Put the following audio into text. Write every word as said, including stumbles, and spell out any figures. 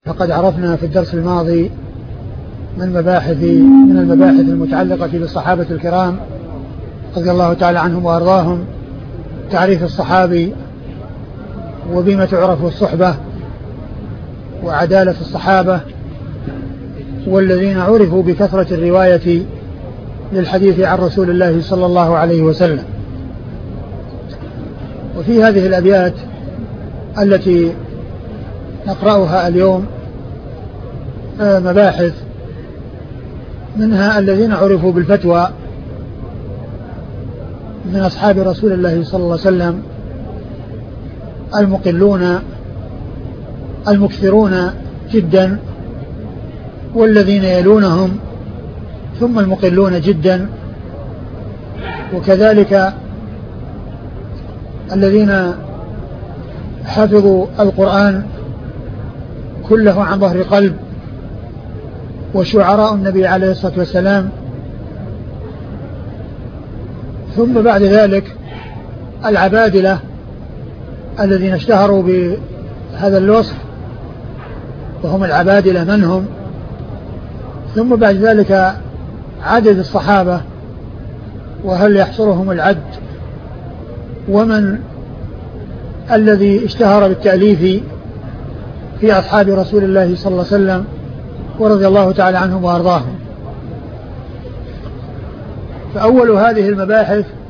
فقد عرفنا في الدرس الماضي من مباحث من المباحث المتعلقة بالصحابة الكرام رضي الله تعالى عنهم وأرضاهم تعريف الصحابي وبما تعرف الصحبة وعدالة الصحابة والذين عرفوا بكثرة الرواية للحديث عن رسول الله صلى الله عليه وسلم. وفي هذه الأبيات التي نقرأها اليوم مباحث منها الذين عرفوا بالفتوى من أصحاب رسول الله صلى الله عليه وسلم المقلون المكثرون جدا، والذين يلونهم ثم المقلون جدا، وكذلك الذين حفظوا القرآن كله عن ظهر قلب، وشعراء النبي عليه الصلاة والسلام. ثم بعد ذلك العبادلة الذين اشتهروا بهذا الوصف وهم العبادلة من هم. ثم بعد ذلك عدد الصحابة وهل يحصرهم العد، ومن الذي اشتهر بالتأليف في أصحاب رسول الله صلى الله عليه وسلم ورضي الله تعالى عنهم وأرضاهم. فأول هذه المباحث